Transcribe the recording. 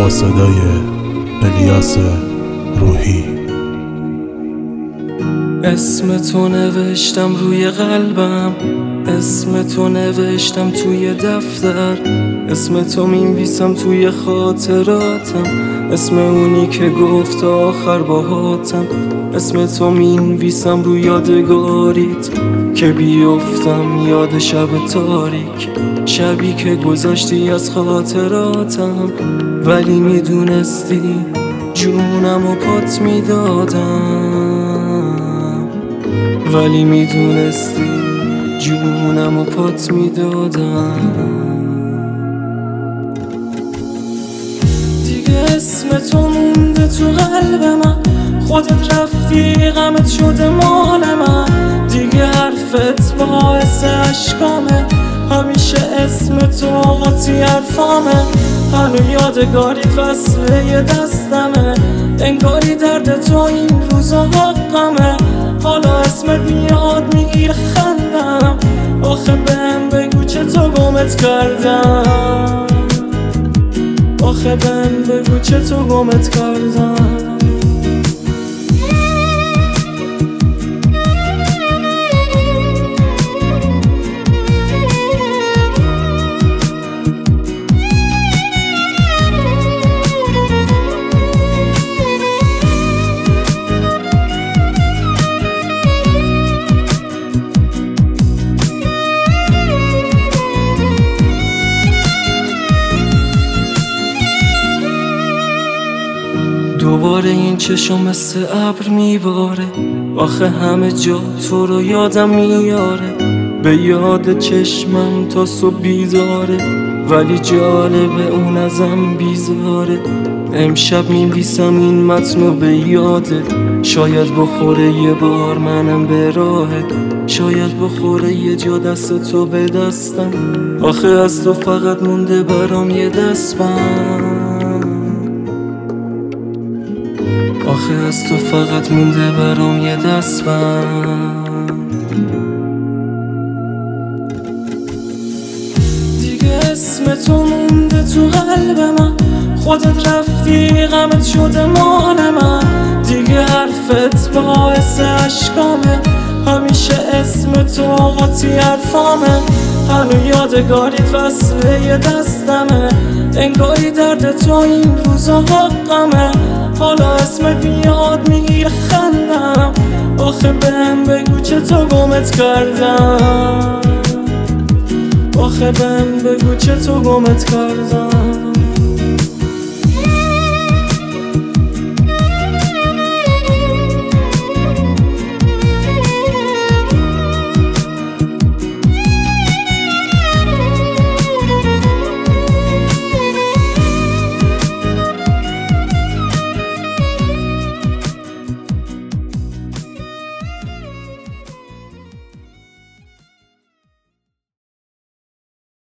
با صدای الیاس روحی. اسم تو نوشتم روی قلبم، اسم تو نوشتم توی دفتر، اسم تو مینویسم توی خاطراتم، اسم اونی که گفت آخر باهاتم، اسم تو مینویسم روی یادگاریت که بیفتم یاد شب تاریک، شبی که گذاشتی از خاطراتم، ولی میدونستی جونم و پات میدادم، ولی میدونستی جونم و پات میدادم. دیگه اسم تو مونده تو قلب من، خودت رفتی غمت شده مال من، دیگه حرفت باعث عشقامه، همیشه اسم تو قاطی حرفامه، هنو یادگاریت وصله دستمه، انگاری درد تو این روزا حقمه، حالا اسمت میاد میگیره خندم، آخه بهم بگو چطور گمت کردم، آخه بهم بگو چطور گمت کردم. دوباره این چشم مثل ابر میباره، آخه همه جا تو رو یادم میاره، به یاد چشمم تا صبح بیداره، ولی جالبه اون ازم بیزاره، امشب می‌نویسم این متنو به یاده، شاید بخوره یه بار منم به راهت، شاید بخوره یه جا دست تو به دستم، آخه از تو فقط مونده برام یه دستبند، آخه از تو فقط مونده برام یه دستبند. دیگه اسم تو مونده تو قلب من، خودت رفتی غمت شده مال من، دیگه حرفت باعث عشقامه، همیشه اسم تو قاطی حرفامه، هنو یادگاریت وصله دستمه، انگاری درد تو این روزا حقمه، حالا اسمت میاد میگیره خندم، آخه بهم بگو چطور گمت کردم، آخه بهم بگو چطور گمت کردم.